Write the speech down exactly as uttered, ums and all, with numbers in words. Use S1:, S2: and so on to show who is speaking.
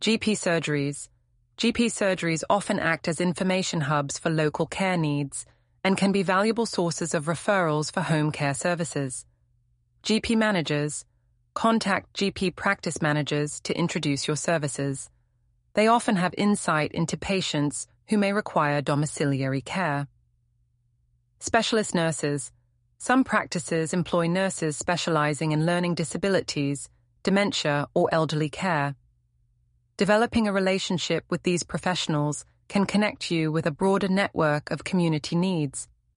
S1: G P surgeries. G P surgeries often act as information hubs for local care needs and can be valuable sources of referrals for home care services. G P managers. Contact G P practice managers to introduce your services. They often have insight into patients who may require domiciliary care. Specialist nurses. Some practices employ nurses specializing in learning disabilities, dementia, or elderly care. Developing a relationship with these professionals can connect you with a broader network of community needs.